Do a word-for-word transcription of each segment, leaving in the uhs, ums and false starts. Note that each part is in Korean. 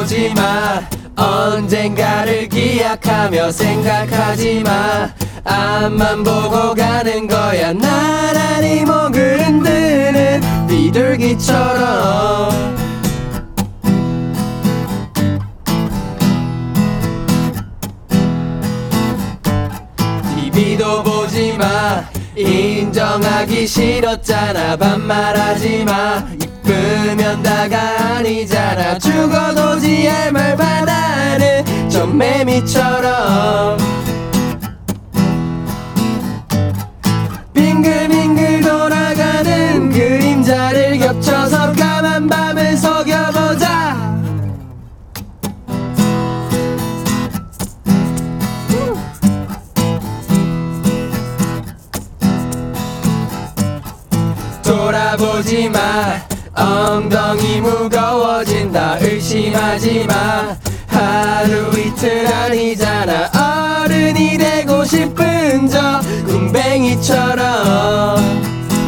보지 마. 언젠가를 기약하며 생각하지 마. 앞만 보고 가는 거야. 나란히 목을 흔드는 비둘기처럼. 티비도 보지 마. 인정하기 싫었잖아. 반말하지 마. 이쁘면 다가 아니잖아. 죽어도 지할 말만 하는 전매미처럼. 빙글빙글 돌아가는 그림자를 겹쳐서 까만 밤을 속여보자. 돌아보지 마. 엉덩이 무거워진다. 의심하지 마. 하루 이틀 아니잖아. 어른이 되고 싶은 저 군뱅이처럼.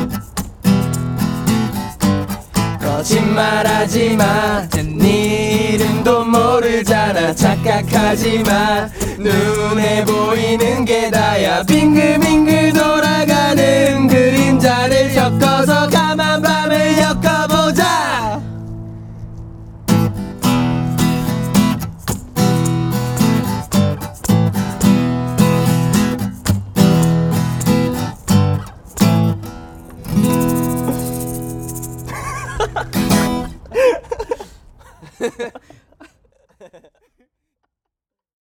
거짓말하지 마. 네 이름도 모르잖아. 착각하지 마. 눈에 보이는 게 다야. 빙글빙글 돌아